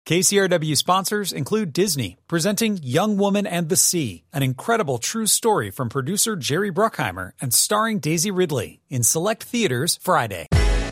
KCRW sponsors include Disney, presenting Young Woman and the Sea, an incredible true story from producer Jerry Bruckheimer and starring Daisy Ridley in select theaters Friday.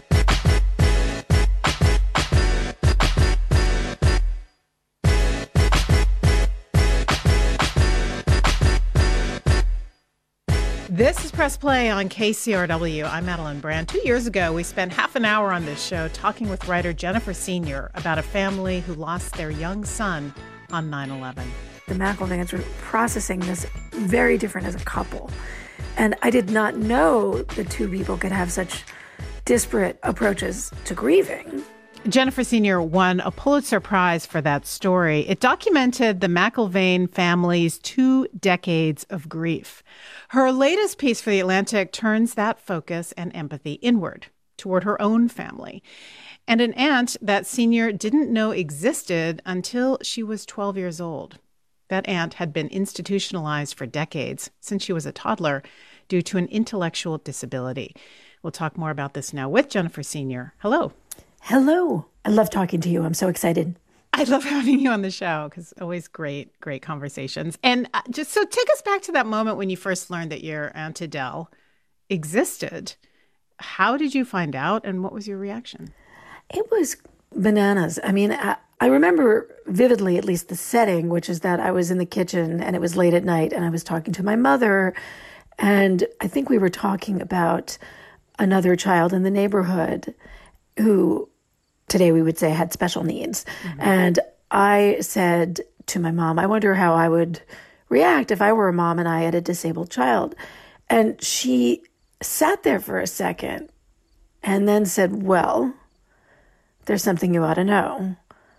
This is Press Play on KCRW. I'm Madeline Brand. 2 years ago, we spent half an hour on this show talking with writer Jennifer Senior about a family who lost their young son on 9/11. The McIlvaines were processing this very different as a couple. And I did not know the two people could have such disparate approaches to grieving. Jennifer Senior won a Pulitzer Prize for that story. It documented the McIlvaine family's 2 decades of grief. Her latest piece for The Atlantic turns that focus and empathy inward, toward her own family, and an aunt that Senior didn't know existed until she was 12 years old. That aunt had been institutionalized for decades, since she was a toddler, due to an intellectual disability. We'll talk more about this now with Jennifer Senior. Hello. Hello. I love talking to you. I'm so excited. I love having you on the show because always great conversations. And just so take us back to that moment when you first learned that your Aunt Adele existed. How did you find out and what was your reaction? It was bananas. I mean, I remember vividly, at least the setting, which is that I was in the kitchen and it was late at night and I was talking to my mother. And I think we were talking about another child in the neighborhood who today we would say had special needs. Mm-hmm. And I said to my mom, I wonder how I would react if I were a mom and I had a disabled child. And she sat there for a second and then said, well, there's something you ought to know.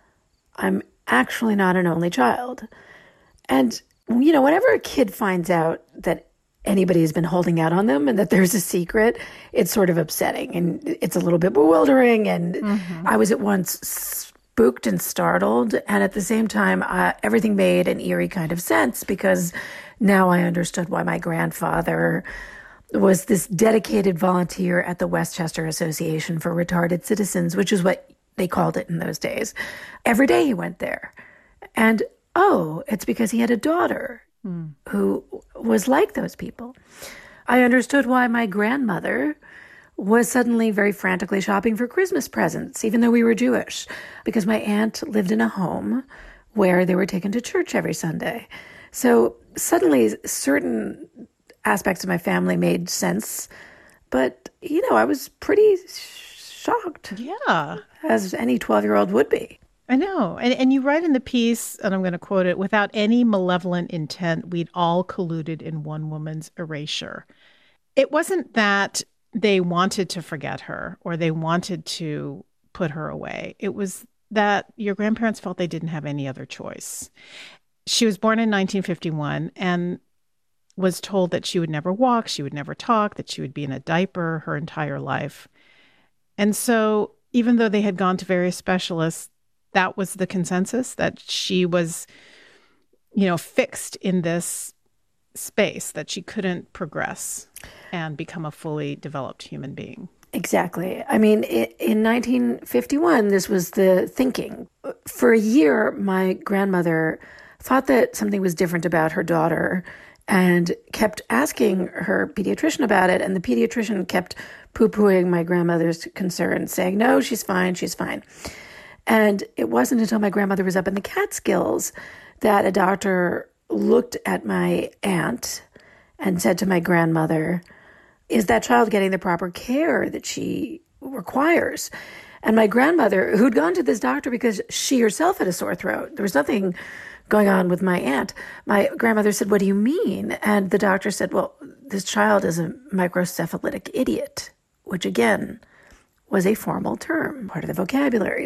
I'm actually not an only child. And, you know, whenever a kid finds out that anybody has been holding out on them and that there's a secret, it's sort of upsetting and it's a little bit bewildering. And I was at once spooked and startled. And at the same time, everything made an eerie kind of sense because now I understood why my grandfather was this dedicated volunteer at the Westchester Association for Retarded Citizens, which is what they called it in those days. Every day he went there. And, it's because he had a daughter who was like those people. I understood why my grandmother was suddenly very frantically shopping for Christmas presents, even though we were Jewish, because my aunt lived in a home where they were taken to church every Sunday. So suddenly certain aspects of my family made sense, but, you know, I was pretty shocked. Yeah. As any 12-year-old would be. I know. And you write in the piece, and I'm going to quote it, without any malevolent intent, we'd all colluded in one woman's erasure. It wasn't that they wanted to forget her or they wanted to put her away. It was that your grandparents felt they didn't have any other choice. She was born in 1951 and was told that she would never walk, she would never talk, that she would be in a diaper her entire life. And so even though they had gone to various specialists, that was the consensus, that she was, you know, fixed in this space, that she couldn't progress and become a fully developed human being. Exactly. I mean, in 1951, this was the thinking. For a year, my grandmother thought that something was different about her daughter and kept asking her pediatrician about it. And the pediatrician kept poo-pooing my grandmother's concerns, saying, no, she's fine, she's fine. And it wasn't until my grandmother was up in the Catskills that a doctor looked at my aunt and said to my grandmother, is that child getting the proper care that she requires? And my grandmother, who'd gone to this doctor because she herself had a sore throat, there was nothing going on with my aunt. My grandmother said, what do you mean? And the doctor said, well, this child is a microcephalitic idiot, which again was a formal term, part of the vocabulary.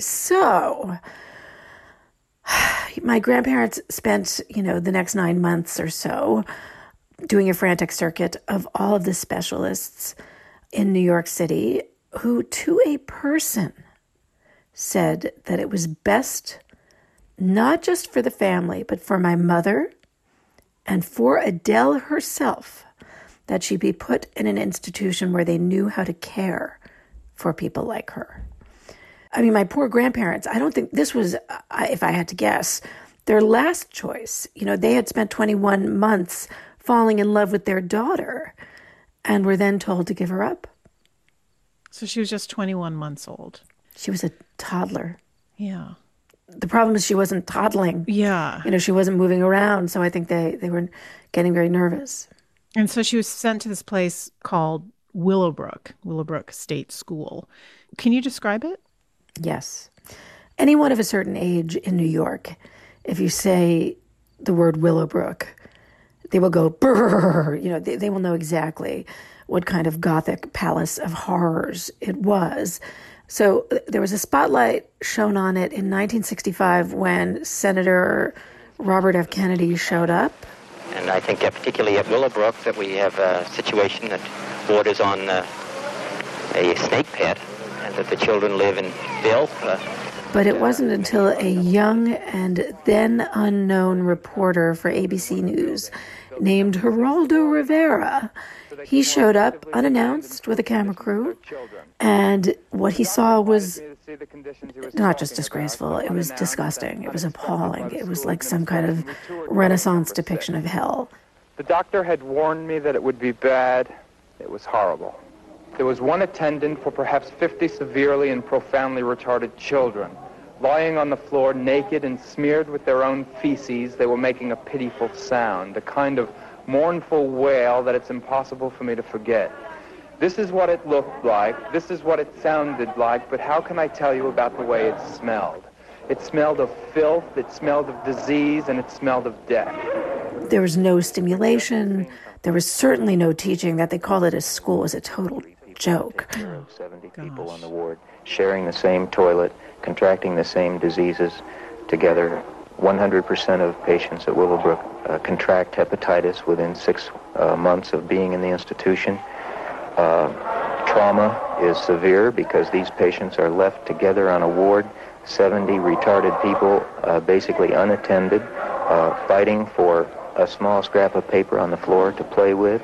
So my grandparents spent, the next 9 months or so doing a frantic circuit of all of the specialists in New York City who, to a person, said that it was best not just for the family, but for my mother and for Adele herself, that she be put in an institution where they knew how to care for people like her. I mean, my poor grandparents, I don't think this was, if I had to guess, their last choice. You know, they had spent 21 months falling in love with their daughter and were then told to give her up. So she was just 21 months old. She was a toddler. Yeah. The problem is she wasn't toddling. Yeah. You know, she wasn't moving around. So I think they were getting very nervous. And so she was sent to this place called Willowbrook State School. Can you describe it? Yes. Anyone of a certain age in New York, if you say the word Willowbrook, they will go, brrr, you know, they will know exactly what kind of Gothic palace of horrors it was. So there was a spotlight shown on it in 1965 when Senator Robert F. Kennedy showed up. And I think that particularly at Willowbrook that we have a situation that borders on a snake pit and that the children live in filth. But it wasn't until a young and then unknown reporter for ABC News named Geraldo Rivera. He showed up unannounced with a camera crew, and what he saw was not just disgraceful, it was disgusting, it was appalling, it was like some kind of Renaissance depiction of hell. The doctor had warned me that it would be bad. It was horrible. There was one attendant for perhaps 50 severely and profoundly retarded children. Lying on the floor, naked and smeared with their own feces, they were making a pitiful sound, a kind of mournful wail that it's impossible for me to forget. This is what it looked like, this is what it sounded like, but how can I tell you about the way it smelled? It smelled of filth, it smelled of disease, and it smelled of death. There was no stimulation, there was certainly no teaching. That they called it a school was a total joke. 70 people on the ward sharing the same toilet, contracting the same diseases together. 100% of patients at Willowbrook contract hepatitis within 6 months of being in the institution. Trauma is severe because these patients are left together on a ward, 70 retarded people, basically unattended, fighting for a small scrap of paper on the floor to play with.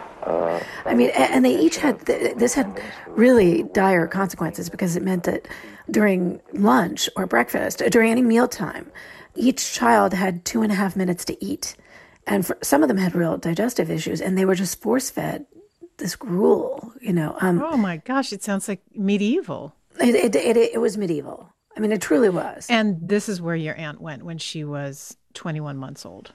I mean, and they each had, this had really dire consequences because it meant that during lunch or breakfast, or during any mealtime, each child had 2.5 minutes to eat. And some of them had real digestive issues, and they were just force-fed this gruel, you know. Oh my gosh, it sounds like medieval. It was medieval. I mean, it truly was. And this is where your aunt went when she was 21 months old.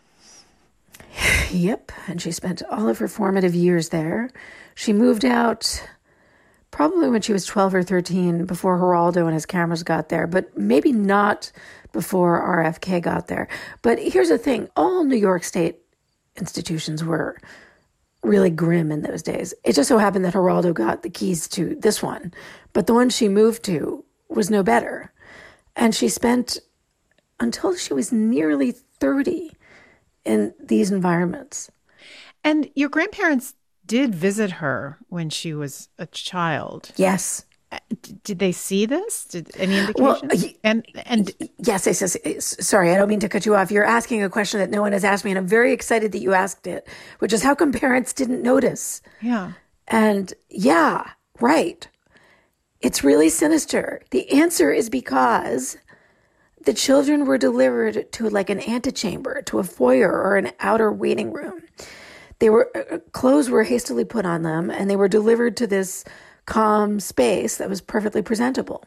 Yep, and she spent all of her formative years there. She moved out probably when she was 12 or 13, before Geraldo and his cameras got there, but maybe not before RFK got there. But here's the thing, all New York State institutions were really grim in those days. It just so happened that Geraldo got the keys to this one, but the one she moved to was no better. And she spent, until she was nearly 30, in these environments. And your grandparents did visit her when she was a child. Yes. Did they see this? Did any indication? Well, and yes, sorry, I don't mean to cut you off. You're asking a question that no one has asked me, and I'm very excited that you asked it, which is how come parents didn't notice? Yeah. And yeah, right. It's really sinister. The answer is because the children were delivered to like an antechamber, to a foyer or an outer waiting room. They were clothes were hastily put on them, and they were delivered to this calm space that was perfectly presentable.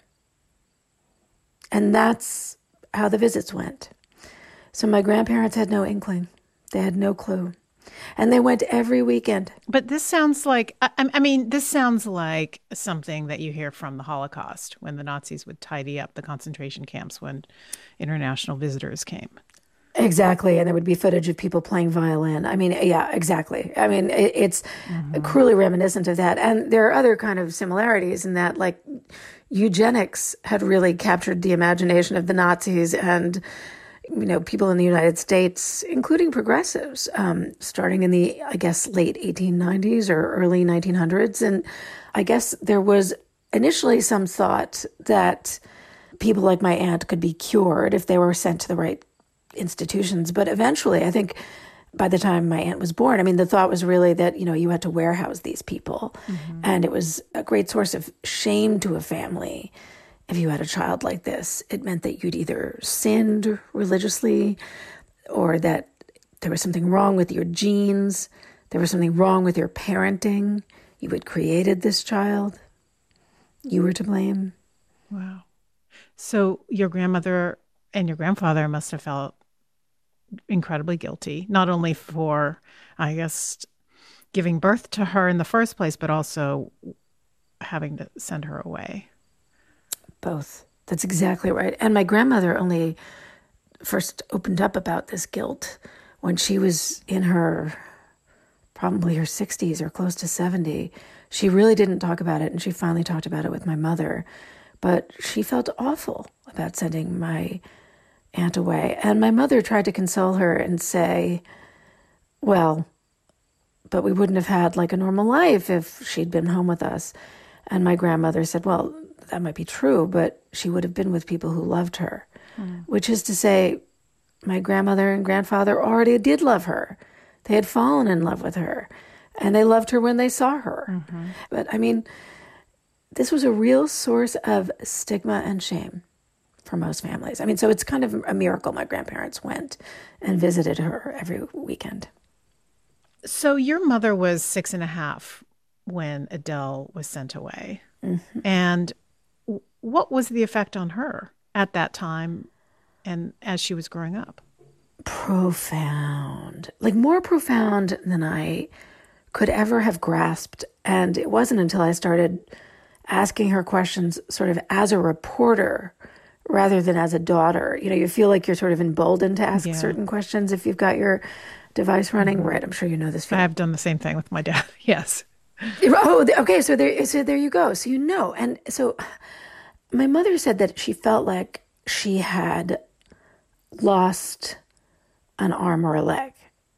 And that's how the visits went. So my grandparents had no inkling. They had no clue. And they went every weekend. But this sounds like, I mean, this sounds like something that you hear from the Holocaust, when the Nazis would tidy up the concentration camps when international visitors came. Exactly. And there would be footage of people playing violin. I mean, yeah, exactly. I mean, it's cruelly reminiscent of that. And there are other kind of similarities in that, like, eugenics had really captured the imagination of the Nazis and, you know, people in the United States, including progressives, starting in the, I guess, late 1890s or early 1900s. And I guess there was initially some thought that people like my aunt could be cured if they were sent to the right institutions. But eventually, I think by the time my aunt was born, I mean, the thought was really that, you know, you had to warehouse these people. And it was a great source of shame to a family if you had a child like this. It meant that you'd either sinned religiously or that there was something wrong with your genes, there was something wrong with your parenting. You had created this child. You were to blame. Wow. So your grandmother and your grandfather must have felt incredibly guilty, not only for, I guess, giving birth to her in the first place, but also having to send her away. Both. That's exactly right. And my grandmother only first opened up about this guilt when she was in probably her 60s or close to 70. She really didn't talk about it, and she finally talked about it with my mother. But she felt awful about sending my aunt away. And my mother tried to console her and say, well, but we wouldn't have had like a normal life if she'd been home with us. And my grandmother said, well, that might be true, but she would have been with people who loved her, which is to say, my grandmother and grandfather already did love her. They had fallen in love with her, and they loved her when they saw her. Mm-hmm. But I mean, this was a real source of stigma and shame for most families. I mean, so it's kind of a miracle my grandparents went and visited her every weekend. So your mother was 6.5 when Adele was sent away. Mm-hmm. And what was the effect on her at that time and as she was growing up? Profound. Like more profound than I could ever have grasped. And it wasn't until I started asking her questions sort of as a reporter rather than as a daughter. You know, you feel like you're sort of emboldened to ask certain questions if you've got your device running. Mm-hmm. Right. I'm sure you know this feeling. I've done the same thing with my dad. Yes. Oh, okay. So there you go. So, you know, and so my mother said that she felt like she had lost an arm or a leg.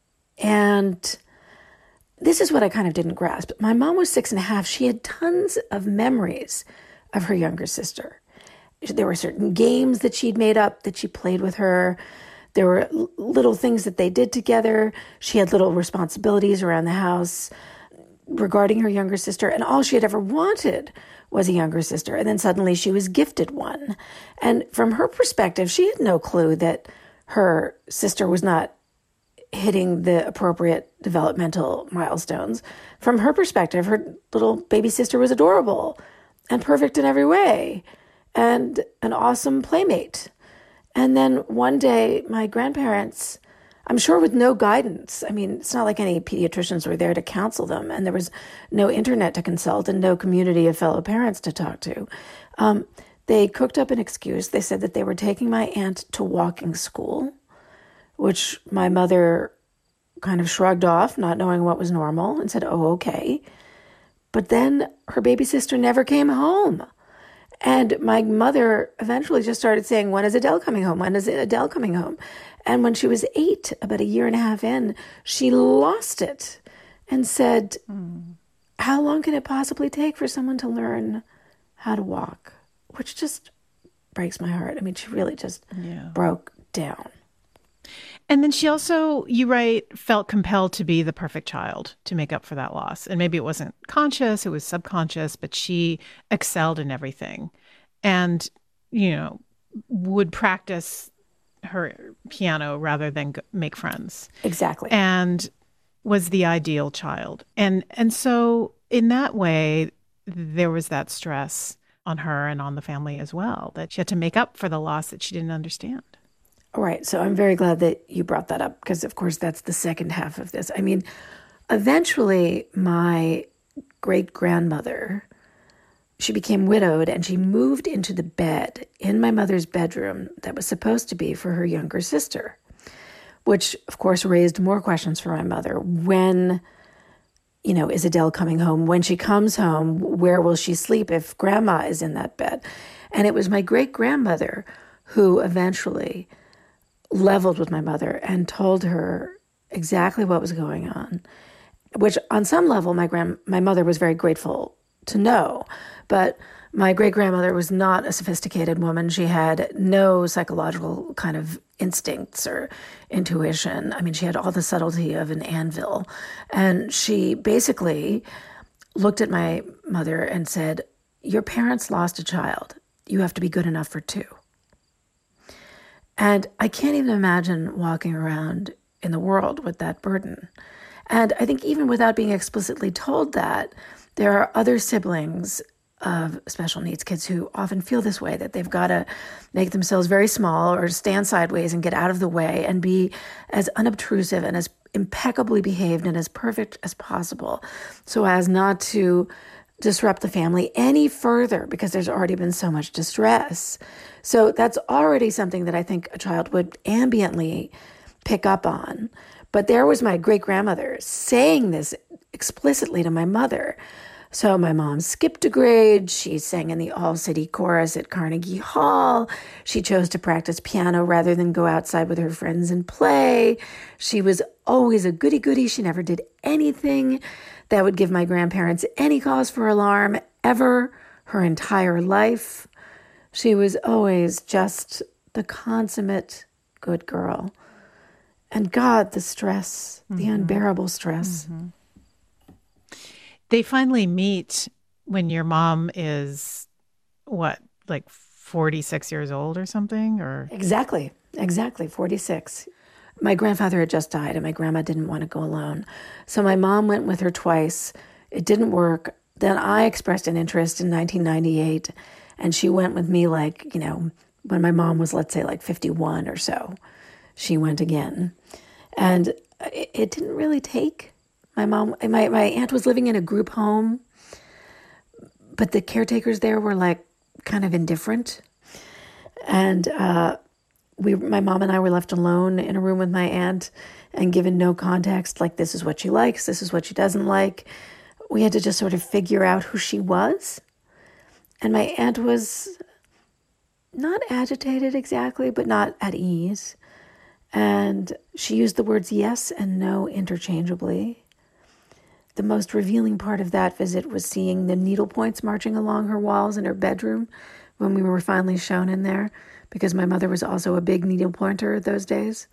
And this is what I kind of didn't grasp. My mom was 6.5. She had tons of memories of her younger sister. There were certain games that she'd made up that she played with her. There were little things that they did together. She had little responsibilities around the house regarding her younger sister. And all she had ever wanted was a younger sister. And then suddenly she was gifted one. And from her perspective, she had no clue that her sister was not hitting the appropriate developmental milestones. From her perspective, her little baby sister was adorable and perfect in every way and an awesome playmate. And then one day, my grandparents, I'm sure with no guidance, I mean, it's not like any pediatricians were there to counsel them, and there was no internet to consult and no community of fellow parents to talk to. They cooked up an excuse. They said that they were taking my aunt to walking school, which my mother kind of shrugged off, not knowing what was normal, and said, oh, okay. But then her baby sister never came home. And my mother eventually just started saying, when is Adele coming home? When is Adele coming home? And when she was 8, about a year and a half in, she lost it and said, how long can it possibly take for someone to learn how to walk? Which just breaks my heart. I mean, she really just broke down. And then she also, you write, felt compelled to be the perfect child to make up for that loss. And maybe it wasn't conscious, it was subconscious, but she excelled in everything and, you know, would practice her piano rather than make friends. Exactly. And was the ideal child. And so in that way, there was that stress on her and on the family as well, that she had to make up for the loss that she didn't understand. All right. So I'm very glad that you brought that up because, of course, that's the second half of this. I mean, eventually my great-grandmother, she became widowed and she moved into the bed in my mother's bedroom that was supposed to be for her younger sister, which, of course, raised more questions for my mother. When, you know, is Adele coming home? When she comes home, where will she sleep if grandma is in that bed? And it was my great-grandmother who eventually leveled with my mother and told her exactly what was going on, which on some level my mother was very grateful to know. But my great-grandmother was not a sophisticated woman. She had no psychological kind of instincts or intuition. I mean, she had all the subtlety of an anvil. And she basically looked at my mother and said, your parents lost a child. you have to be good enough for two. And I can't even imagine walking around in the world with that burden. And I think even without being explicitly told that, there are other siblings of special needs kids who often feel this way, that they've got to make themselves very small or stand sideways and get out of the way and be as unobtrusive and as impeccably behaved and as perfect as possible so as not to disrupt the family any further because there's already been so much distress. So that's already something that I think a child would ambiently pick up on. But there was my great-grandmother saying this explicitly to my mother. So my mom skipped a grade. She sang in the all-city chorus at Carnegie Hall. She chose to practice piano rather than go outside with her friends and play. She was always a goody-goody. She never did anything that would give my grandparents any cause for alarm ever her entire life. She was always just the consummate good girl. And God, the stress, the unbearable stress. They finally meet when your mom is, what, like 46 years old or something? Or Exactly, 46. My grandfather had just died and my grandma didn't want to go alone. So my mom went with her twice. It didn't work. Then I expressed an interest in 1998 and she went with me like, when my mom was, let's say, like 51 or so. She went again. And it didn't really take. My aunt was living in a group home, but the caretakers there were like kind of indifferent. And my mom and I were left alone in a room with my aunt and given no context, like this is what she likes, this is what she doesn't like. We had to just sort of figure out who she was. And my aunt was not agitated exactly, but not at ease. And she used the words yes and no interchangeably. The most revealing part of that visit was seeing the needle points marching along her walls in her bedroom when we were finally shown in there, because my mother was also a big needle pointer those days.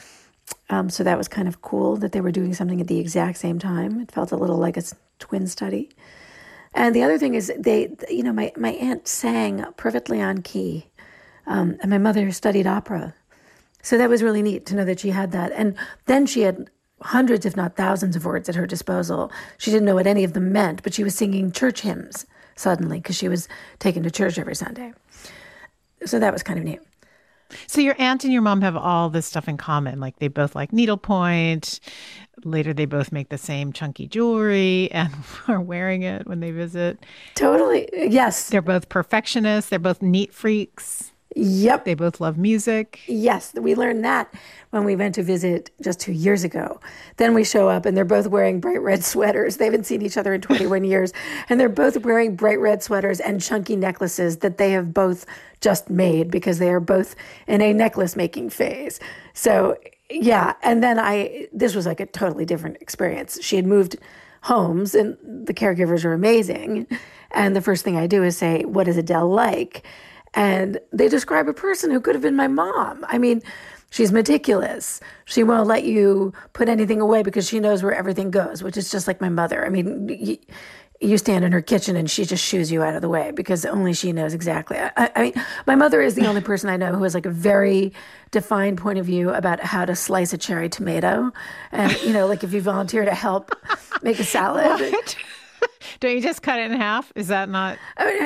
So that was kind of cool that they were doing something at the exact same time. It felt a little like a twin study. And the other thing is my aunt sang perfectly on key. And my mother studied opera. So that was really neat to know that she had that. And then she had hundreds, if not thousands of words at her disposal. She didn't know what any of them meant, but she was singing church hymns suddenly because she was taken to church every Sunday. So that was kind of neat. So your aunt and your mom have all this stuff in common. Like they both like needlepoint. Later, they both make the same chunky jewelry and are wearing it when they visit. Totally. Yes. They're both perfectionists. They're both neat freaks. Yep. They both love music. Yes, we learned that when we went to visit just 2 years ago. Then we show up and they're both wearing bright red sweaters. They haven't seen each other in 21 years. And they're both wearing bright red sweaters and chunky necklaces that they have both just made because they are both in a necklace making phase. So yeah, and then this was like a totally different experience. She had moved homes and the caregivers are amazing. And the first thing I do is say, what is Adele like? And they describe a person who could have been my mom. I mean, she's meticulous. She won't let you put anything away because she knows where everything goes, which is just like my mother. I mean, you stand in her kitchen and she just shoos you out of the way because only she knows exactly. I mean, my mother is the only person I know who has like a very defined point of view about how to slice a cherry tomato. And, like if you volunteer to help make a salad. What? Don't you just cut it in half? Is that not?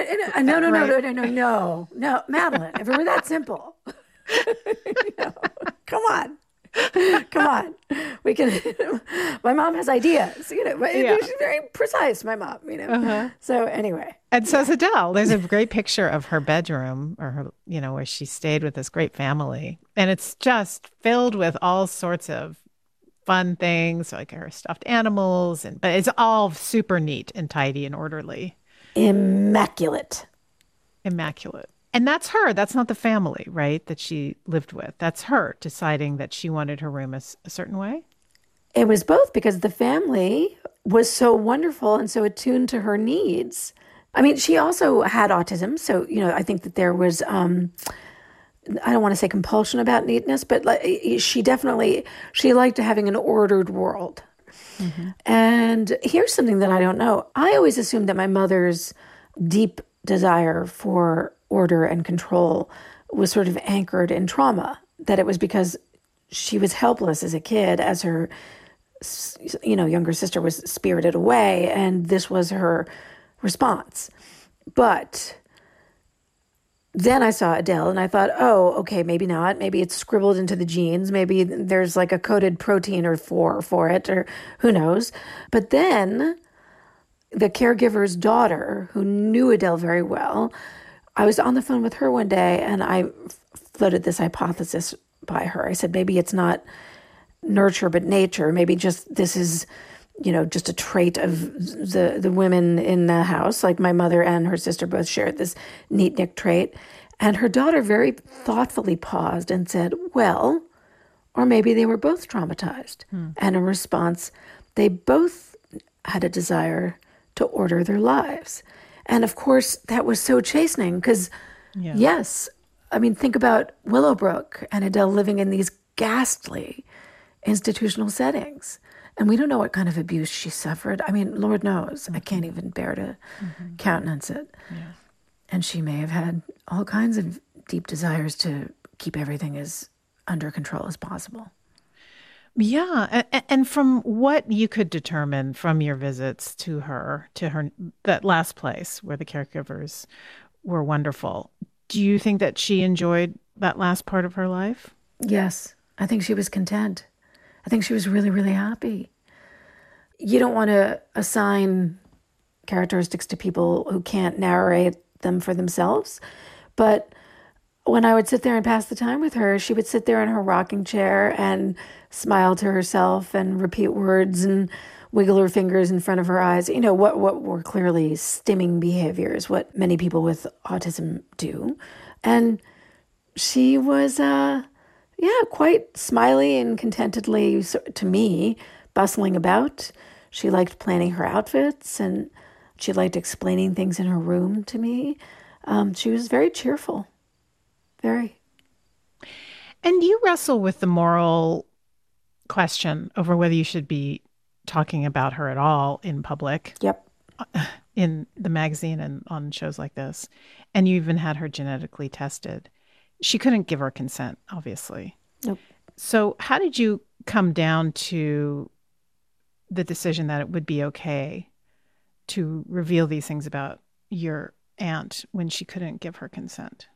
No, Madeline. If it were that simple, come on. We can. My mom has ideas. Yeah. She's very precise. My mom. Uh-huh. So anyway, and so is Adele. There's a great picture of her bedroom, or her, where she stayed with this great family, and it's just filled with all sorts of fun things like her stuffed animals, but it's all super neat and tidy and orderly. Immaculate. And that's her. That's not the family, right? That she lived with. That's her deciding that she wanted her room a certain way. It was both because the family was so wonderful and so attuned to her needs. I mean, she also had autism. So, I think that there was, I don't want to say compulsion about neatness, but she liked having an ordered world. Mm-hmm. And here's something that I don't know. I always assumed that my mother's deep desire for order and control was sort of anchored in trauma, that it was because she was helpless as a kid as her, younger sister was spirited away, and this was her response. But then I saw Adele and I thought, oh, okay, maybe not. Maybe it's scribbled into the genes. Maybe there's like a coded protein or for it, or who knows. But then the caregiver's daughter, who knew Adele very well, I was on the phone with her one day and I floated this hypothesis by her. I said, maybe it's not nurture but nature. Maybe just this is, just a trait of the women in the house. Like my mother and her sister both shared this neat-nick trait. And her daughter very thoughtfully paused and said, well, or maybe they were both traumatized. And in response, they both had a desire to order their lives. And of course, that was so chastening because, yes, I mean, think about Willowbrook and Adele living in these ghastly institutional settings. And we don't know what kind of abuse she suffered. I mean, Lord knows. I can't even bear to countenance it. Yeah. And she may have had all kinds of deep desires to keep everything as under control as possible. Yeah. And from what you could determine from your visits to her, that last place where the caregivers were wonderful, do you think that she enjoyed that last part of her life? Yes. I think she was content. I think she was really, really happy. You don't want to assign characteristics to people who can't narrate them for themselves. But when I would sit there and pass the time with her, she would sit there in her rocking chair and smile to herself and repeat words and wiggle her fingers in front of her eyes. What were clearly stimming behaviors, what many people with autism do. And she was, quite smiley and contentedly, to me, bustling about. She liked planning her outfits and she liked explaining things in her room to me. She was very cheerful. Very. And you wrestle with the moral question over whether you should be talking about her at all in public. Yep. In the magazine and on shows like this. And you even had her genetically tested. She couldn't give her consent, obviously. Nope. So how did you come down to the decision that it would be okay to reveal these things about your aunt when she couldn't give her consent?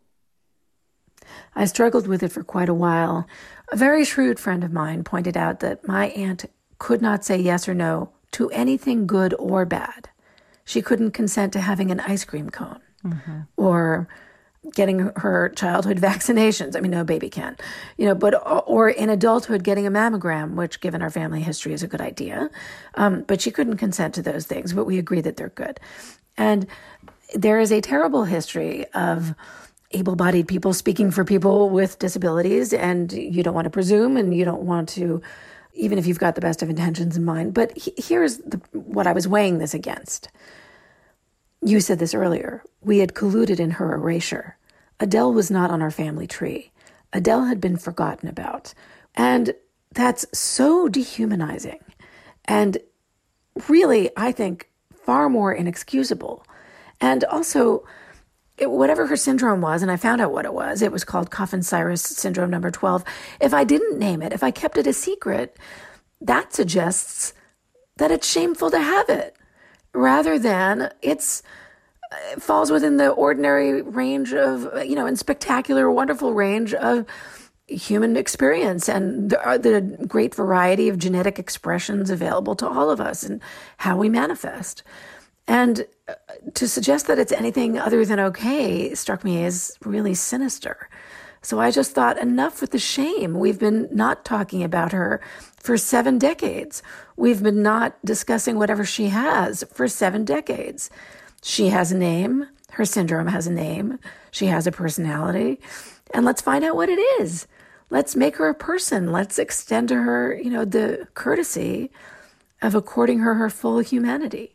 I struggled with it for quite a while. A very shrewd friend of mine pointed out that my aunt could not say yes or no to anything good or bad. She couldn't consent to having an ice cream cone or getting her childhood vaccinations. I mean, no baby can, or in adulthood getting a mammogram, which given our family history is a good idea. But she couldn't consent to those things, but we agree that they're good. And there is a terrible history of able-bodied people speaking for people with disabilities, and you don't want to presume, and you don't want to, even if you've got the best of intentions in mind. But here's what I was weighing this against. You said this earlier. We had colluded in her erasure. Adele was not on our family tree. Adele had been forgotten about. And that's so dehumanizing. And really, I think, far more inexcusable. And also, whatever her syndrome was, and I found out what it was called Coffin-Cyrus syndrome number 12. If I didn't name it, if I kept it a secret, that suggests that it's shameful to have it, rather than it falls within the ordinary range of, and spectacular, wonderful range of human experience and the great variety of genetic expressions available to all of us and how we manifest. And to suggest that it's anything other than okay struck me as really sinister. So I just thought, enough with the shame. We've been not talking about her for 7 decades. We've been not discussing whatever she has for 7 decades. She has a name. Her syndrome has a name. She has a personality. And let's find out what it is. Let's make her a person. Let's extend to her, the courtesy of according her full humanity.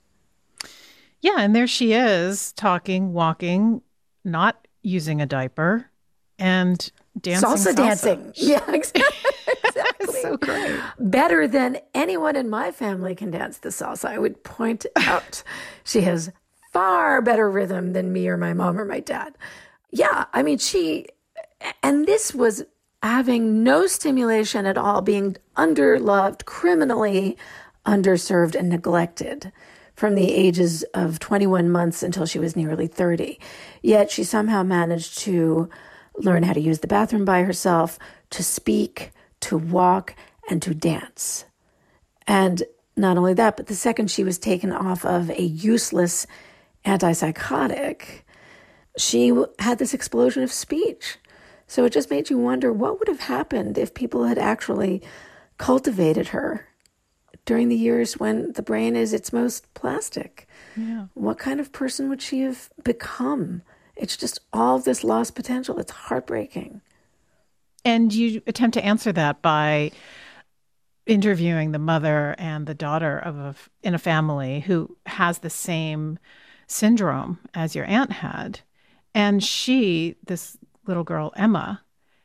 Yeah, and there she is, talking, walking, not using a diaper, and dancing salsa. Dancing. Yeah, exactly. So great. Better than anyone in my family can dance the salsa. I would point out she has far better rhythm than me or my mom or my dad. Yeah, I mean, and this was having no stimulation at all, being underloved, criminally underserved and neglected from the ages of 21 months until she was nearly 30. Yet she somehow managed to learn how to use the bathroom by herself, to speak, to walk, and to dance. And not only that, but the second she was taken off of a useless antipsychotic, she had this explosion of speech. So it just made you wonder what would have happened if people had actually cultivated her during the years when the brain is its most plastic. Yeah. What kind of person would she have become? It's just all of this lost potential. It's heartbreaking. And you attempt to answer that by interviewing the mother and the daughter in a family who has the same syndrome as your aunt had. And this little girl, Emma,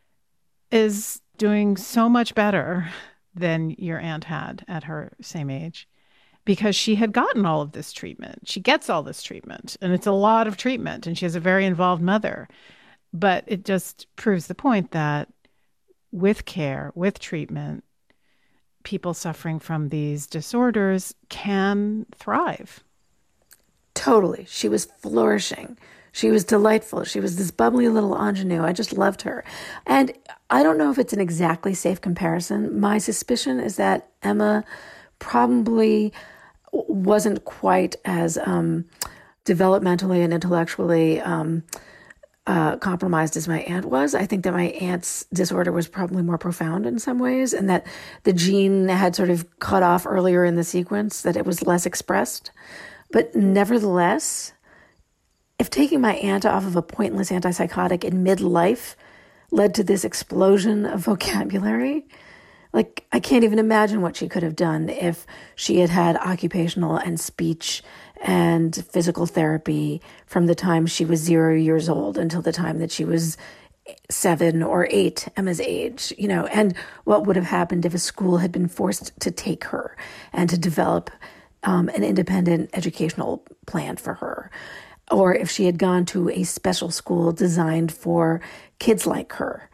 is doing so much better than your aunt had at her same age because she had gotten all of this treatment. She gets all this treatment, and it's a lot of treatment, and she has a very involved mother. But it just proves the point that with care, with treatment, people suffering from these disorders can thrive. Totally. She was flourishing. She was delightful. She was this bubbly little ingenue. I just loved her. And I don't know if it's an exactly safe comparison. My suspicion is that Emma probably wasn't quite as developmentally and intellectually compromised as my aunt was. I think that my aunt's disorder was probably more profound in some ways, and that the gene had sort of cut off earlier in the sequence, that it was less expressed. But nevertheless, if taking my aunt off of a pointless antipsychotic in midlife led to this explosion of vocabulary, like, I can't even imagine what she could have done if she had had occupational and speech and physical therapy from the time she was 0 years old until the time that she was 7 or 8, Emma's age, and what would have happened if a school had been forced to take her and to develop an independent educational plan for her, or if she had gone to a special school designed for kids like her,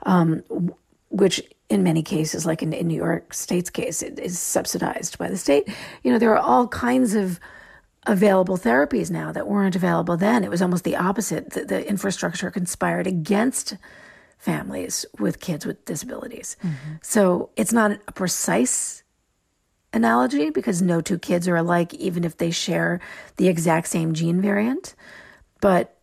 which in many cases, like in New York State's case, it is subsidized by the state. There are all kinds of available therapies now that weren't available then. It was almost the opposite. The infrastructure conspired against families with kids with disabilities. Mm-hmm. So it's not a precise analogy because no two kids are alike, even if they share the exact same gene variant. But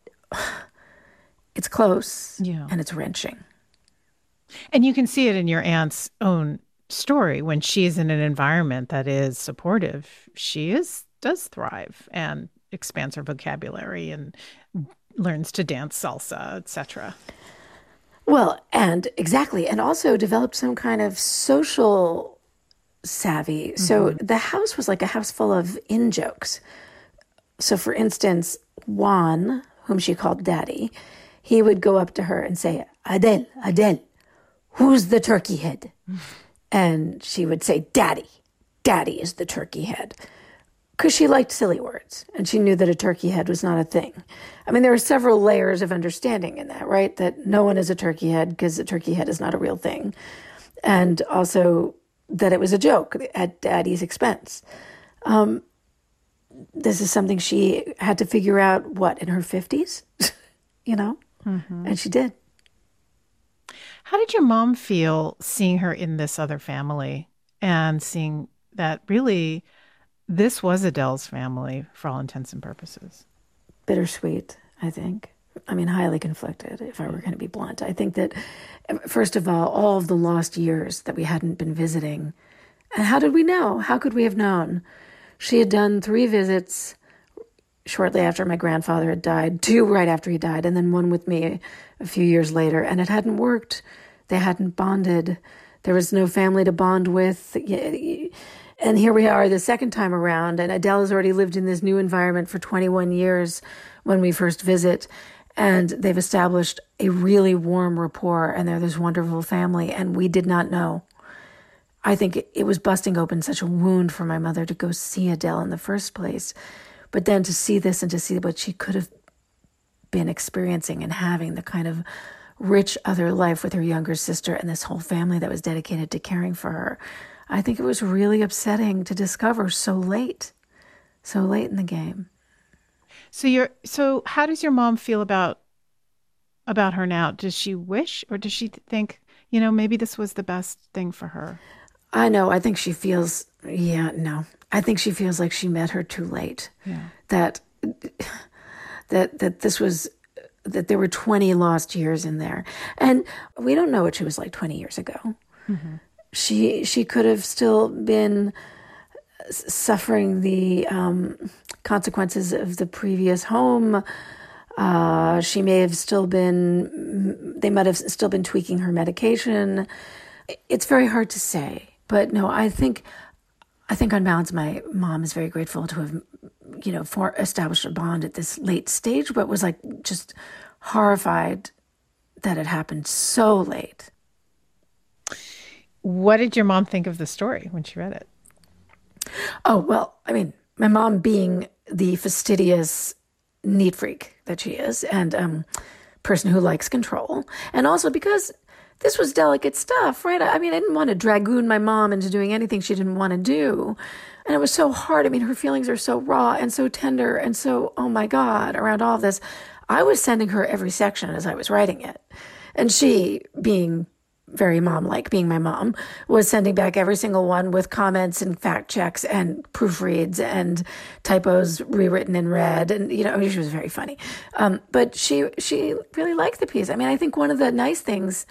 it's close, and it's wrenching. And you can see it in your aunt's own story. When she's in an environment that is supportive, she does thrive and expands her vocabulary and learns to dance salsa, etc. Well, and exactly. And also developed some kind of social savvy. Mm-hmm. So the house was like a house full of in-jokes. So for instance, Juan, whom she called Daddy, he would go up to her and say, Adele, who's the turkey head? And she would say, Daddy is the turkey head. Because she liked silly words, and she knew that a turkey head was not a thing. I mean, there are several layers of understanding in that, right? That no one is a turkey head because a turkey head is not a real thing. And also that it was a joke at Daddy's expense. This is something she had to figure out, in her 50s? Mm-hmm. And she did. How did your mom feel seeing her in this other family and seeing that really this was Adele's family for all intents and purposes? Bittersweet, I think. I mean, highly conflicted, if I were going to be blunt. I think that, first of all of the lost years that we hadn't been visiting. And how did we know? How could we have known? She had done 3 visits shortly after my grandfather had died, 2 right after he died, and then 1 with me a few years later. And it hadn't worked. They hadn't bonded. There was no family to bond with. And here we are the second time around, and Adele has already lived in this new environment for 21 years when we first visit, and they've established a really warm rapport, and they're this wonderful family, and we did not know. I think it was busting open such a wound for my mother to go see Adele in the first place. But then to see this and to see what she could have been experiencing and having, the kind of rich other life with her younger sister and this whole family that was dedicated to caring for her, I think it was really upsetting to discover so late in the game. So how does your mom feel about her now? Does she wish, or does she think, maybe this was the best thing for her? I know. I think she feels, I think she feels like she met her too late. Yeah. That this was, that there were 20 lost years in there. And we don't know what she was like 20 years ago. Mm-hmm. She could have still been suffering the consequences of the previous home. She may have still been, they might have still been tweaking her medication. It's very hard to say. But no, I think on balance, my mom is very grateful to have, established a bond at this late stage, but was like just horrified that it happened so late. What did your mom think of the story when she read it? Oh, well, I mean, my mom being the fastidious neat freak that she is, and person who likes control, and also because this was delicate stuff, right? I mean, I didn't want to dragoon my mom into doing anything she didn't want to do. And it was so hard. I mean, her feelings are so raw and so tender and so, oh my God, around all of this. I was sending her every section as I was writing it. And she, being very mom-like, being my mom, was sending back every single one with comments and fact checks and proofreads and typos rewritten in red. And, she was very funny. But she really liked the piece. I mean, I think one of the nice things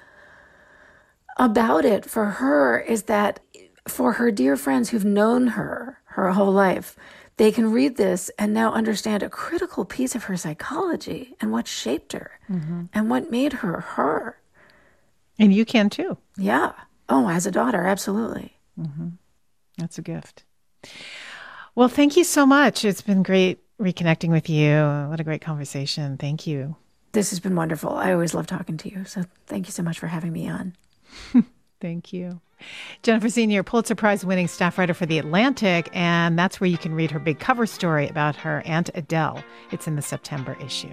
about it for her is that for her dear friends who've known her whole life, they can read this and now understand a critical piece of her psychology and what shaped her and what made her her. And you can too. Yeah. Oh, as a daughter, absolutely. Mm-hmm. That's a gift. Well, thank you so much. It's been great reconnecting with you. What a great conversation. Thank you. This has been wonderful. I always love talking to you. So thank you so much for having me on. Thank you. Jennifer Senior, Pulitzer Prize winning staff writer for The Atlantic, and that's where you can read her big cover story about her Aunt Adele. It's in the September issue.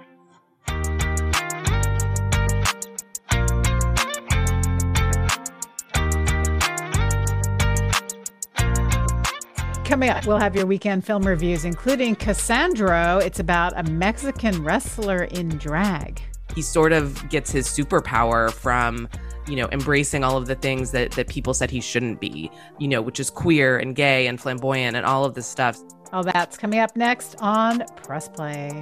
Coming up, we'll have your weekend film reviews, including Cassandro. It's about a Mexican wrestler in drag. He sort of gets his superpower from, embracing all of the things that people said he shouldn't be, which is queer and gay and flamboyant and all of this stuff. All that's coming up next on Press Play.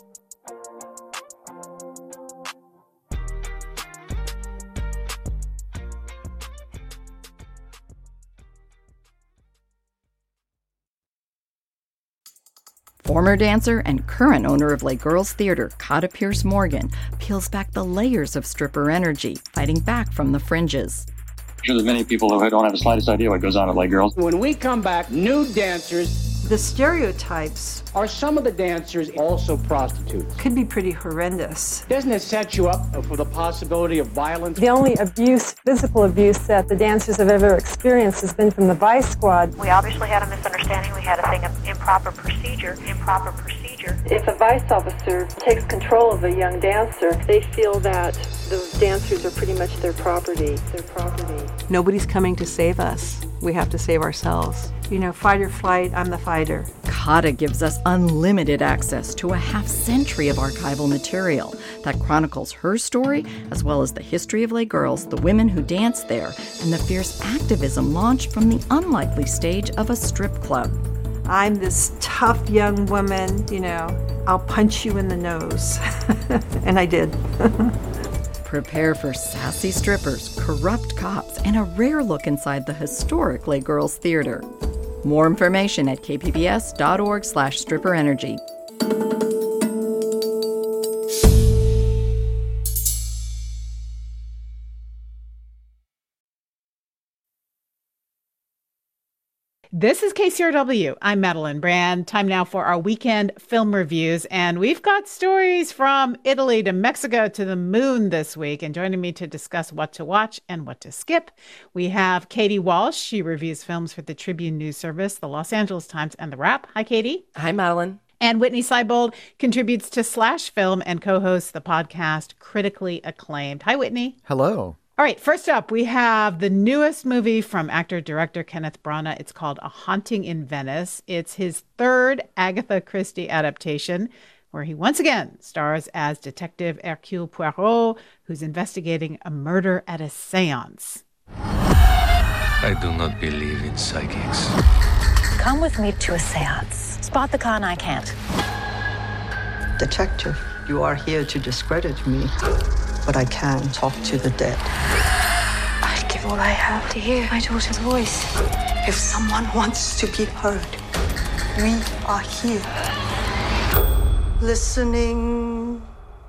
Former dancer and current owner of Les Girls Theater, Kata Pierce Morgan, peels back the layers of stripper energy, fighting back from the fringes. I'm sure there's many people who don't have the slightest idea what goes on at Les Girls. When we come back, nude dancers. The stereotypes. Are some of the dancers also prostitutes? Could be pretty horrendous. Doesn't it set you up for the possibility of violence? The only abuse, physical abuse, that the dancers have ever experienced has been from the Vice Squad. We obviously had a misunderstanding. We had a thing of improper procedure. If a vice officer takes control of a young dancer, they feel that the dancers are pretty much their property. Nobody's coming to save us. We have to save ourselves. Fight or flight, I'm the fighter. Kata gives us unlimited access to a half-century of archival material that chronicles her story, as well as the history of Les Girls, the women who danced there, and the fierce activism launched from the unlikely stage of a strip club. I'm this tough young woman, I'll punch you in the nose. And I did. Prepare for sassy strippers, corrupt cops, and a rare look inside the historic Les Girls Theater. More information at kpbs.org/stripperenergy. This is KCRW. I'm Madeline Brand. Time now for our weekend film reviews. And we've got stories from Italy to Mexico to the moon this week. And joining me to discuss what to watch and what to skip, we have Katie Walsh. She reviews films for the Tribune News Service, the Los Angeles Times, and The Wrap. Hi, Katie. Hi, Madeline. And Whitney Seibold contributes to Slash Film and co-hosts the podcast Critically Acclaimed. Hi, Whitney. Hello. All right, first up, we have the newest movie from actor-director Kenneth Branagh. It's called A Haunting in Venice. It's his third Agatha Christie adaptation, where he once again stars as Detective Hercule Poirot, who's investigating a murder at a seance. I do not believe in psychics. Come with me to a seance. Spot the con, I can't. Detective, you are here to discredit me. But I can talk to the dead. I'd give all I have to hear my daughter's voice. If someone wants to be heard, we are here. Listening.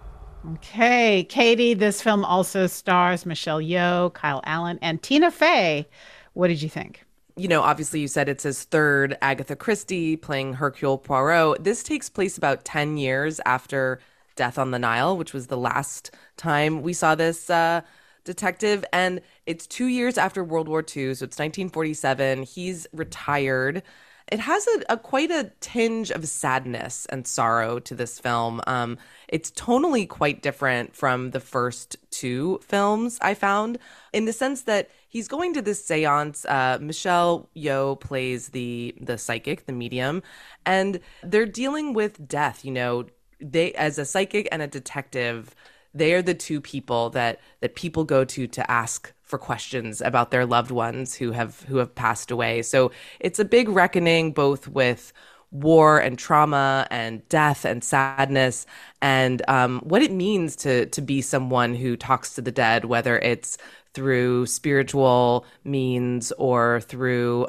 Okay, Katie, this film also stars Michelle Yeoh, Kyle Allen, and Tina Fey. What did you think? You know, obviously you said it's his third Agatha Christie playing Hercule Poirot. This takes place about 10 years after Death on the Nile, which was the last time we saw this detective. And it's 2 years after World War II, so it's 1947. He's retired. It has quite a tinge of sadness and sorrow to this film. It's tonally quite different from the first two films I found, in the sense that he's going to this seance. Michelle Yeoh plays the psychic, the medium, and they're dealing with death, you know. They, as a psychic and a detective, they are the two people that people go to ask for questions about their loved ones who have passed away. So it's a big reckoning, both with war and trauma and death and sadness, and what it means to be someone who talks to the dead, whether it's through spiritual means or through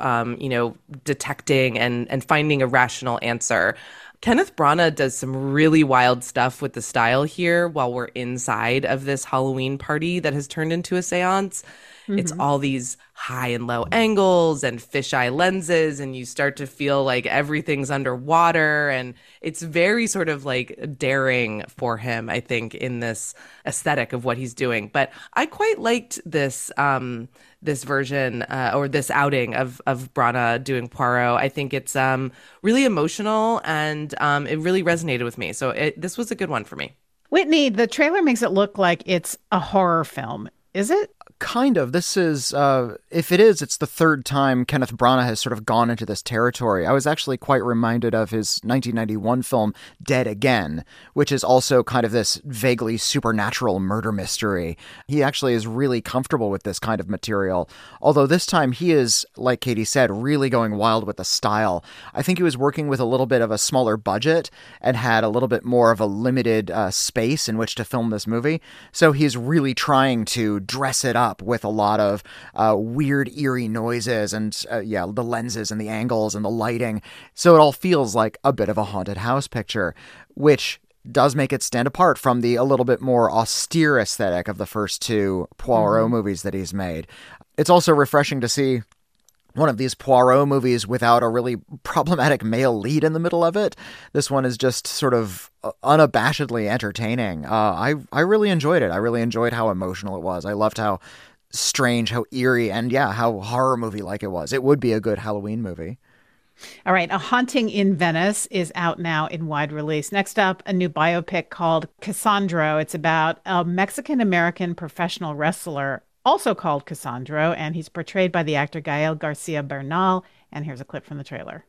detecting and finding a rational answer. Kenneth Branagh does some really wild stuff with the style here while we're inside of this Halloween party that has turned into a seance. Mm-hmm. It's all these high and low angles and fisheye lenses, and you start to feel like everything's underwater. And it's very sort of like daring for him, I think, in this aesthetic of what he's doing. But I quite liked this this version or this outing of Branagh doing Poirot. I think it's really emotional, and it really resonated with me. So this was a good one for me. Whitney, the trailer makes it look like it's a horror film. Is it? Kind of. This is, if it is, it's the third time Kenneth Branagh has sort of gone into this territory. I was actually quite reminded of his 1991 film Dead Again, which is also kind of this vaguely supernatural murder mystery. He actually is really comfortable with this kind of material, although this time he is, like Katie said, really going wild with the style. I think he was working with a little bit of a smaller budget and had a little bit more of a limited space in which to film this movie, so he's really trying to dress it up with a lot of weird, eerie noises and, the lenses and the angles and the lighting. So it all feels like a bit of a haunted house picture, which does make it stand apart from the a little bit more austere aesthetic of the first two Poirot movies that he's made. It's also refreshing to see one of these Poirot movies without a really problematic male lead in the middle of it. This one is just sort of unabashedly entertaining. I really enjoyed it. I really enjoyed how emotional it was. I loved how strange, how eerie, and how horror movie-like it was. It would be a good Halloween movie. All right, A Haunting in Venice is out now in wide release. Next up, a new biopic called Cassandro. It's about a Mexican-American professional wrestler, also called Cassandro, and he's portrayed by the actor Gael Garcia Bernal. And here's a clip from the trailer.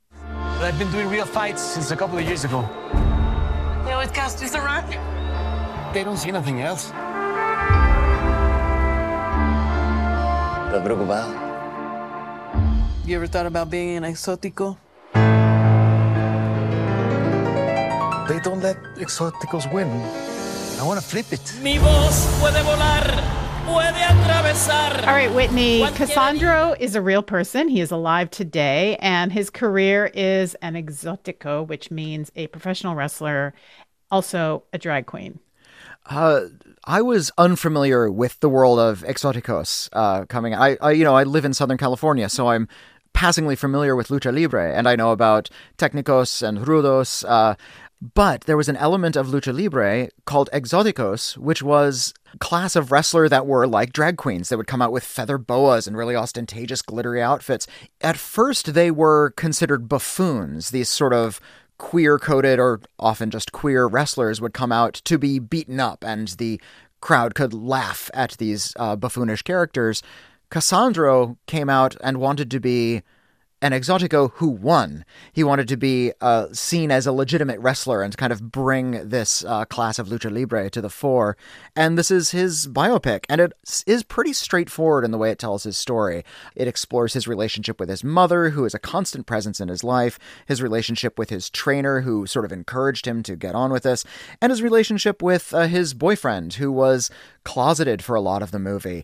I've been doing real fights since a couple of years ago. They always cast us around. They don't see nothing else. ¿Estás preocupado? You ever thought about being an exótico? They don't let exóticos win. I want to flip it. Mi voz puede volar. All right, Whitney, Cassandro is a real person. He is alive today, and his career is an exotico, which means a professional wrestler, also a drag queen. I was unfamiliar with the world of exoticos coming. I live in Southern California, so I'm passingly familiar with Lucha Libre, and I know about Técnicos and Rudos, but there was an element of Lucha Libre called Exóticos, which was a class of wrestler that were like drag queens. They would come out with feather boas and really ostentatious, glittery outfits. At first, they were considered buffoons. These sort of queer-coded or often just queer wrestlers would come out to be beaten up, and the crowd could laugh at these buffoonish characters. Cassandro came out and wanted to be an Exótico who won. He wanted to be seen as a legitimate wrestler and kind of bring this class of Lucha Libre to the fore. And this is his biopic, and it is pretty straightforward in the way it tells his story. It explores his relationship with his mother, who is a constant presence in his life, his relationship with his trainer, who sort of encouraged him to get on with this, and his relationship with his boyfriend, who was closeted for a lot of the movie.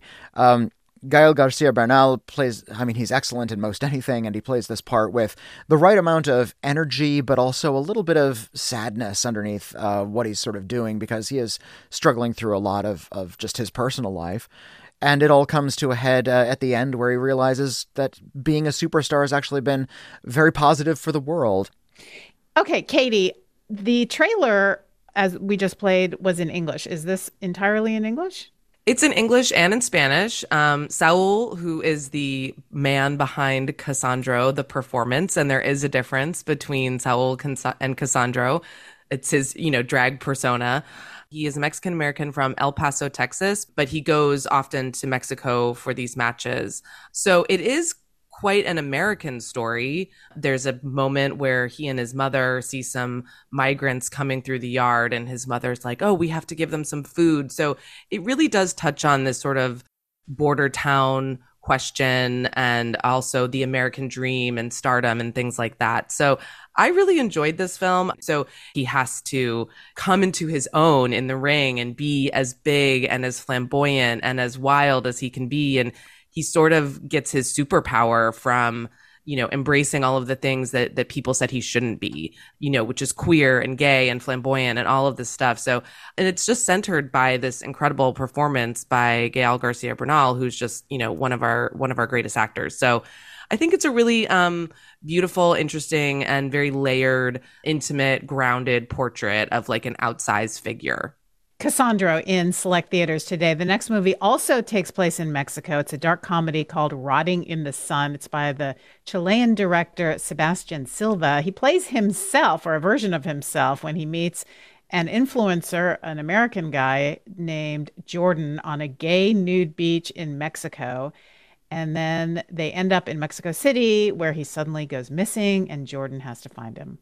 Gael Garcia Bernal plays, he's excellent in most anything, and he plays this part with the right amount of energy, but also a little bit of sadness underneath what he's sort of doing, because he is struggling through a lot of just his personal life. And it all comes to a head at the end where he realizes that being a superstar has actually been very positive for the world. Okay, Katie, the trailer, as we just played, was in English. Is this entirely in English? It's in English and in Spanish. Saul, who is the man behind Cassandro, the performance, and there is a difference between Saul and Cassandro. It's his, drag persona. He is a Mexican-American from El Paso, Texas, but he goes often to Mexico for these matches. So it is quite an American story. There's a moment where he and his mother see some migrants coming through the yard, and his mother's like, oh, we have to give them some food. So it really does touch on this sort of border town question, and also the American dream and stardom and things like that. So I really enjoyed this film. So he has to come into his own in the ring and be as big and as flamboyant and as wild as he can be. And he sort of gets his superpower from, embracing all of the things that people said he shouldn't be, which is queer and gay and flamboyant and all of this stuff. So, and it's just centered by this incredible performance by Gael Garcia Bernal, who's just, one of our greatest actors. So I think it's a really beautiful, interesting, and very layered, intimate, grounded portrait of like an outsized figure. Cassandro in select theaters today. The next movie also takes place in Mexico. It's a dark comedy called Rotting in the Sun. It's by the Chilean director Sebastian Silva. He plays himself, or a version of himself, when he meets an influencer, an American guy named Jordan, on a gay nude beach in Mexico. And then they end up in Mexico City, where he suddenly goes missing, and Jordan has to find him.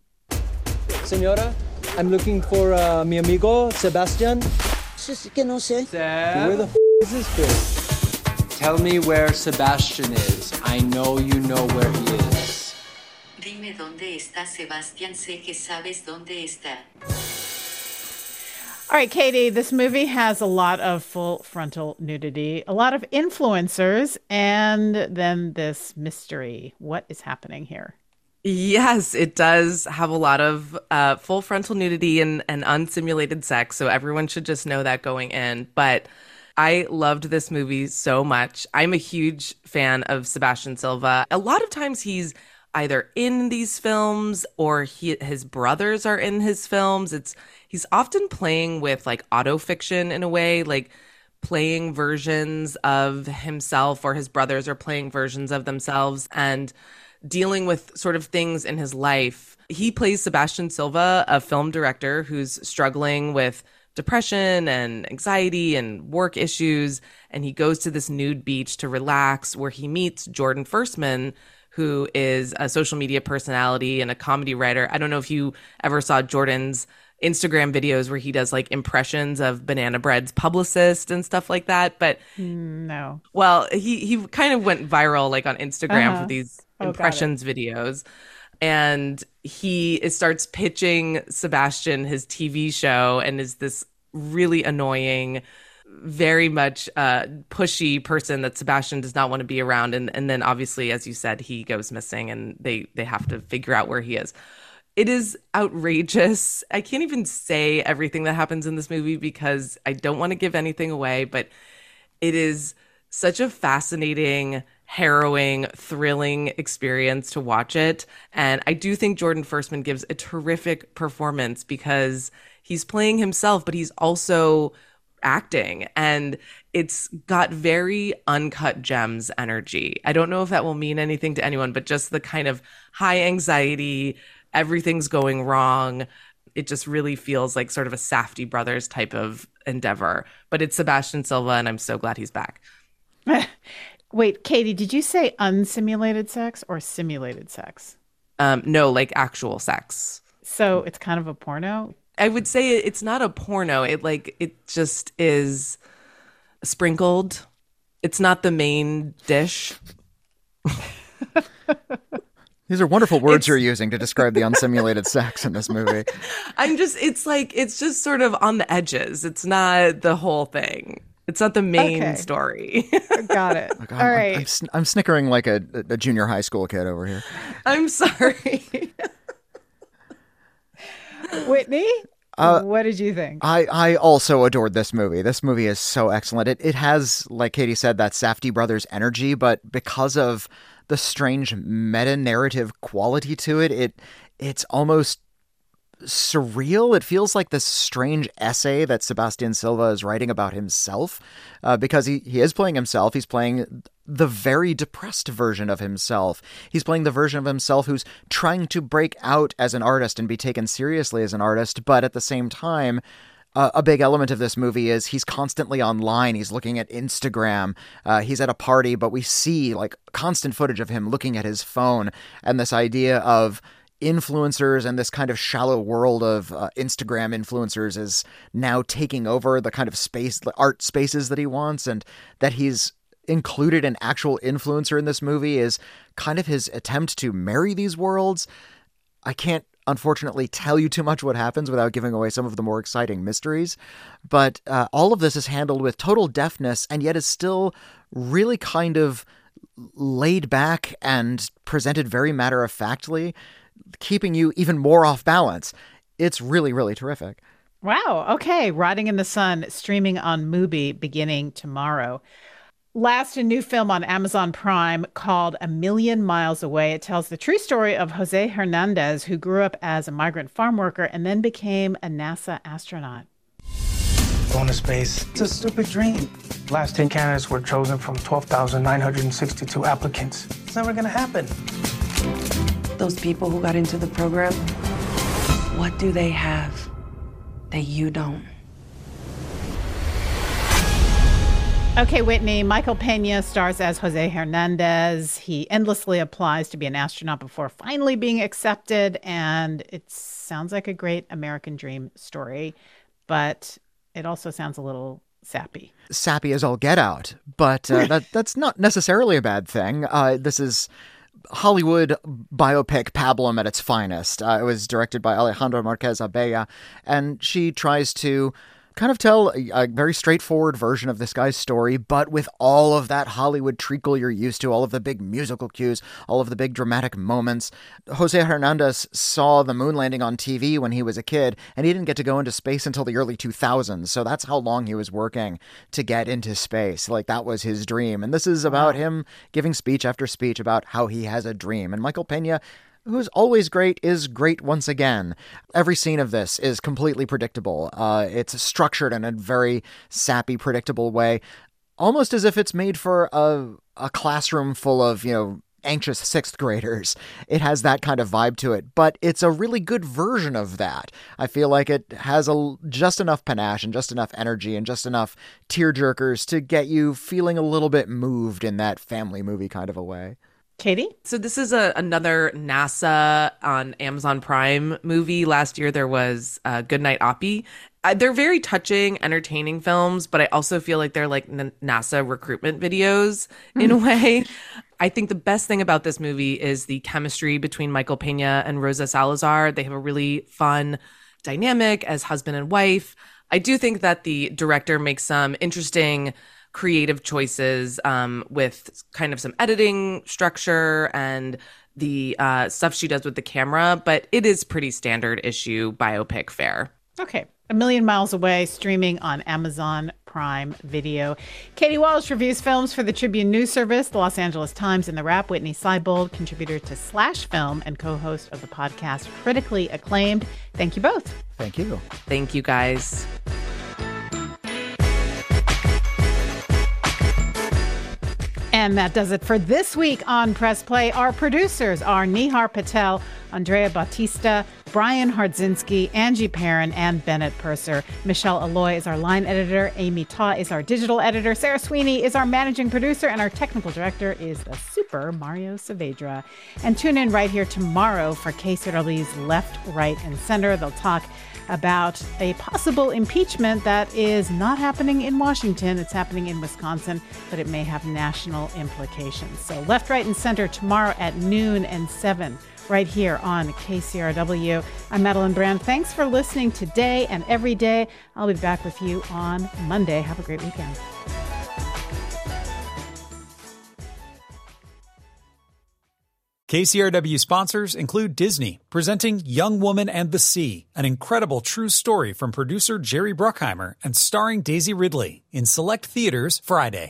Señora, I'm looking for mi amigo, Sebastian. Que no sé. Where the is this bitch? Tell me where Sebastian is. I know you know where he is. Dime dónde está Sebastián. Sé que sabes dónde está. All right, Katie, this movie has a lot of full frontal nudity, a lot of influencers, and then this mystery. What is happening here? Yes, it does have a lot of full frontal nudity and unsimulated sex, so everyone should just know that going in. But I loved this movie so much. I'm a huge fan of Sebastian Silva. A lot of times he's either in these films or his brothers are in his films. He's often playing with like autofiction in a way, like playing versions of himself, or his brothers are playing versions of themselves, and dealing with sort of things in his life. He plays Sebastian Silva, a film director who's struggling with depression and anxiety and work issues. And he goes to this nude beach to relax, where he meets Jordan Firstman, who is a social media personality and a comedy writer. I don't know if you ever saw Jordan's Instagram videos where he does like impressions of Banana Bread's publicist and stuff like that. But no. Well, he kind of went viral like on Instagram for these impressions videos. And he starts pitching Sebastian his TV show, and is this really annoying, very much pushy person that Sebastian does not want to be around. And then obviously, as you said, he goes missing, and they have to figure out where he is. It is outrageous. I can't even say everything that happens in this movie because I don't want to give anything away, but it is such a fascinating, harrowing, thrilling experience to watch it. And I do think Jordan Firstman gives a terrific performance because he's playing himself, but he's also acting. And it's got very Uncut Gems energy. I don't know if that will mean anything to anyone, but just the kind of high anxiety, everything's going wrong. It just really feels like sort of a Safdie brothers type of endeavor. But it's Sebastian Silva, and I'm so glad he's back. Wait, Katie, did you say unsimulated sex or simulated sex? No, like actual sex. So it's kind of a porno? I would say it's not a porno. It just is sprinkled. It's not the main dish. These are wonderful words you're using to describe the unsimulated sex in this movie. It's just sort of on the edges. It's not the whole thing. It's not the main story. Got it. Like, All right. I'm snickering like a junior high school kid over here. I'm sorry. Whitney, what did you think? I also adored this movie. This movie is so excellent. It has, like Katie said, that Safdie brothers energy, but because of the strange meta-narrative quality to it, it's almost surreal. It feels like this strange essay that Sebastian Silva is writing about himself, because he is playing himself. He's playing the very depressed version of himself. He's playing the version of himself who's trying to break out as an artist and be taken seriously as an artist, but at the same time, a big element of this movie is he's constantly online. He's looking at Instagram. He's at a party, but we see like constant footage of him looking at his phone, and this idea of influencers and this kind of shallow world of Instagram influencers is now taking over the kind of art spaces that he wants, and that he's included an actual influencer in this movie is kind of his attempt to marry these worlds. I can't unfortunately tell you too much what happens without giving away some of the more exciting mysteries, but all of this is handled with total deftness and yet is still really kind of laid back and presented very matter-of-factly, keeping you even more off balance. It's really, really terrific. Wow. Okay. Rotting in the Sun, streaming on Mubi beginning tomorrow. Last, a new film on Amazon Prime called A Million Miles Away. It tells the true story of Jose Hernandez, who grew up as a migrant farm worker and then became a NASA astronaut. Going to space, it's a stupid dream. Last 10 candidates were chosen from 12,962 applicants. It's never going to happen. Those people who got into the program, what do they have that you don't? Okay, Whitney, Michael Pena stars as Jose Hernandez. He endlessly applies to be an astronaut before finally being accepted, and it sounds like a great American dream story, but it also sounds a little sappy. Sappy as all get out, but that's not necessarily a bad thing. This is Hollywood biopic pablum at its finest. It was directed by Alejandra Marquez Abella, and she tries to kind of tell a very straightforward version of this guy's story, but with all of that Hollywood treacle you're used to, all of the big musical cues, all of the big dramatic moments. Jose Hernandez saw the moon landing on TV when he was a kid, and he didn't get to go into space until the early 2000s, so that's how long he was working to get into space. Like, that was his dream, and this is about him giving speech after speech about how he has a dream. And Michael Pena, who's always great, is great once again. Every scene of this is completely predictable. It's structured in a very sappy, predictable way, almost as if it's made for a classroom full of, anxious sixth graders. It has that kind of vibe to it, but it's a really good version of that. I feel like it has just enough panache and just enough energy and just enough tearjerkers to get you feeling a little bit moved in that family movie kind of a way. Katie? So this is another NASA on Amazon Prime movie. Last year there was Goodnight Oppie. They're very touching, entertaining films, but I also feel like they're like NASA recruitment videos in a way. I think the best thing about this movie is the chemistry between Michael Pena and Rosa Salazar. They have a really fun dynamic as husband and wife. I do think that the director makes some interesting creative choices with kind of some editing structure and the stuff she does with the camera, but it is pretty standard issue biopic fare. Okay. A Million Miles Away, streaming on Amazon Prime Video. Katie Walsh reviews films for the Tribune News Service, the Los Angeles Times, and The Wrap. Whitney Seibold, contributor to Slash Film and co-host of the podcast Critically Acclaimed. Thank you both. Thank you. Thank you, guys. And that does it for this week on Press Play. Our producers are Nihar Patel, Andrea Bautista, Brian Hardzinski, Angie Perrin, and Bennett Purser. Michelle Alloy is our line editor. Amy Taw is our digital editor. Sarah Sweeney is our managing producer. And our technical director is the super Mario Saavedra. And tune in right here tomorrow for KCRW's Left, Right, and Center. They'll talk about a possible impeachment that is not happening in Washington. It's happening in Wisconsin, but it may have national implications. So Left, Right, and Center tomorrow at noon and 7 right here on KCRW. I'm Madeline Brand. Thanks for listening today and every day. I'll be back with you on Monday. Have a great weekend. KCRW sponsors include Disney, presenting Young Woman and the Sea, an incredible true story from producer Jerry Bruckheimer and starring Daisy Ridley in select theaters Friday.